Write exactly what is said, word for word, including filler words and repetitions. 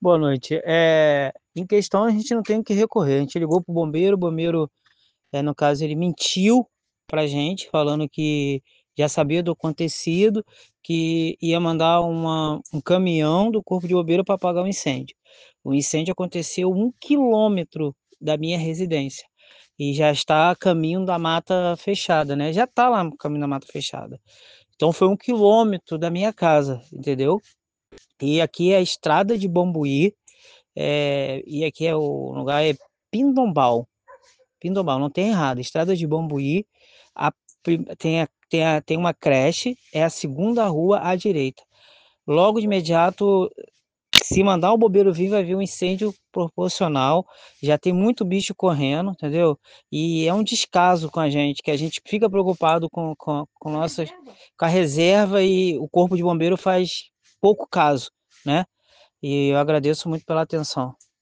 Boa noite. Eh, em questão a gente não tem o que recorrer, a gente ligou para o bombeiro, o bombeiro, eh, no caso ele mentiu pra gente, falando que já sabia do acontecido, que ia mandar uma um caminhão do corpo de bombeiro para apagar o incêndio. O incêndio aconteceu um quilômetro da minha residência, e já está a caminho da mata fechada, né, já tá lá no caminho da mata fechada. Então foi um quilômetro da minha casa, entendeu. E aqui é a estrada de Bambuí, eh, e aqui é o lugar é Pindombal, Pindombal, não tem errado, estrada de Bambuí, a pri tem a tem a tem uma creche, é a segunda rua à direita. Logo de imediato, se mandar o bombeiro vir, vai vir um incêndio proporcional, já tem muito bicho correndo, entendeu. E é um descaso com a gente, que a gente fica preocupado com com com nossas com a reserva e o corpo de bombeiro faz pouco caso, né. E eu agradeço muito pela atenção.